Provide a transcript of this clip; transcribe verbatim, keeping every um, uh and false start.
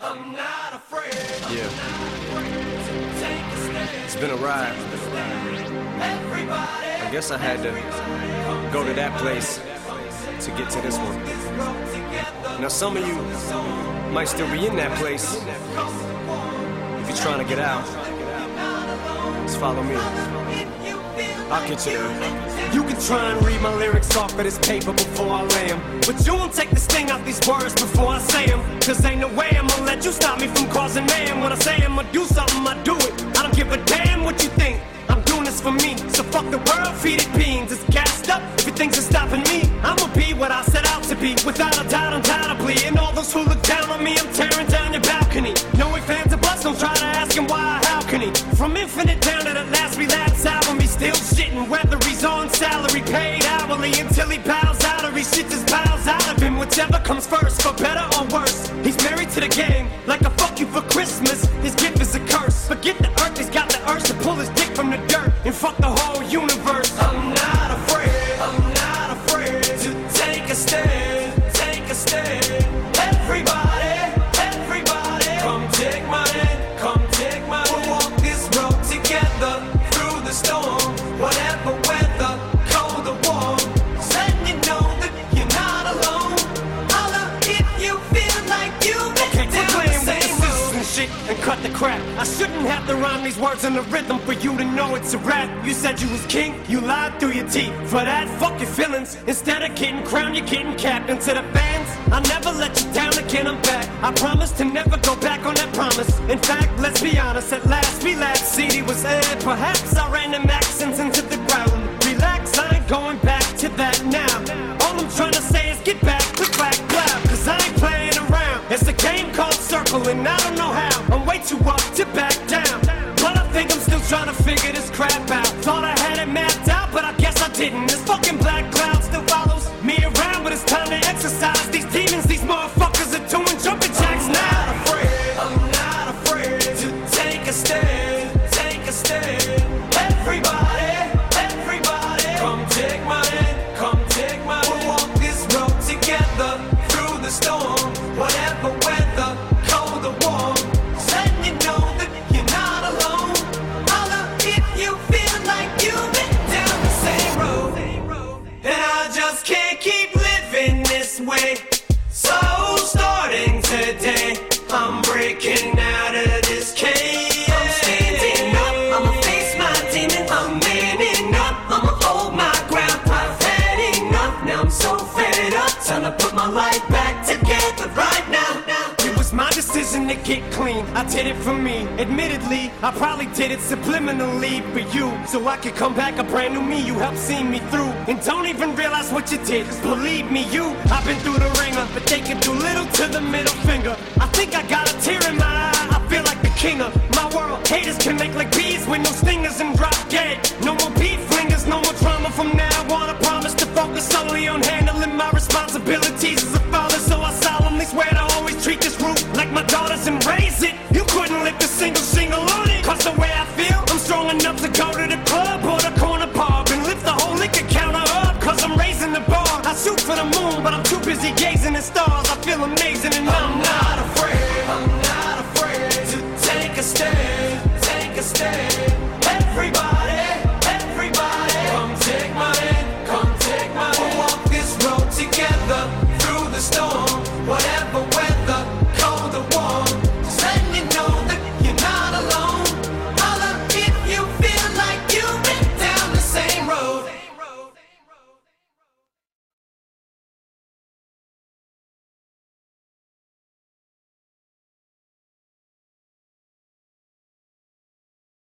I'm not afraid. Yeah. Take a stand. It's been a ride. Everybody. I guess I had to go to that place to get to this one. Now some of you might still be in that place. If you're trying to get out, just follow me. I'll get you there. You can try and read my lyrics off of this paper before I lay them, but you won't take the sting out these words before I say them. Cause ain't no way I'm gonna let you stop me from causing mayhem. When I say I'm gonna do something, I do it. I don't give a damn what you think. I'm doing this for me, so fuck the world, feed it beans. It's gassed up, if you think's stopping me, I'ma be what I set out to be, without a doubt, undoubtedly. And all those who look down on me, I'm tearing down your balcony. No ifs, ands, or buts, don't try to ask him why or how can he. From Infinite down to the last relapse album, he's still shitting, whether he's on salary, paid hourly, until he bows out or he shits his bowels out of him. Whichever comes first, for better or worse. He's married to the game, like a fuck you for Christmas. His gift is a curse. Forget the earth, he's got the urge to pull his dick from the dirt and fuck the whole universe. I'm not afraid. I'm not afraid to take a stand. Take a stand. Everybody, everybody, come take my hand. Come take my hand. We'll walk this road together through the storm, whatever weather, cold or warm. Letting you know that you're not alone. Holla if you feel like you've been down the same road. And shit and cut the crap. I shouldn't have to rhyme these words in the rhythm for you to know it's a rap. You said you was king, you lied through your teeth. For that, fuck your feelings. Instead of getting crowned, you're getting capped. And to the fans, I'll never let you down again, I'm back. I promise to never go back on that promise. In fact, let's be honest, at last we laughed. C D was aired, perhaps I ran them accents into the ground. Relax, I ain't going back to that now. All I'm trying to say is get back, click, clack, clap. Cause I ain't playing around. It's a game called Circle and I don't know how. I'm way too up to back down, but I think I'm still trying to figure this crap out. Thought I had it mapped out, but I guess I didn't. This fucking black cloud still follows me around, but it's time to exercise these demons. These motherfuckers are doing jumping jacks now. I'm not afraid. I'm not afraid to take a stand. Take a stand. Everybody, everybody, come take my hand. Come take my hand. We'll walk this road together through the storm, whatever weather, cold or warm. Letting you know that you're not alone. Holla if you feel like you've been down the same road. And I just can't keep living this way. So starting today, I'm breaking out of this cage. I'm standing up, I'ma face my demon. I'm manning up, I'ma hold my ground. I've had enough, now I'm so fed up. Time to put my life back together right now. It was my decision to get clean, I did it for me. Admittedly, I probably did it subliminally for you, so I could come back a brand new me. You helped see me through, and don't even realize what you did. Cause believe me, you, I've been through the ringer, but they can do little to the middle finger. I think I got a tear in my eye, I feel like the king of my world. Haters can make like bees with no stingers and drop dead. No more beef flingers, no more drama from now on. I promise to focus solely on handling my responsibilities as a father, so I solemnly swear to always treat this roof like my daughters and raise it. You couldn't lift a single single on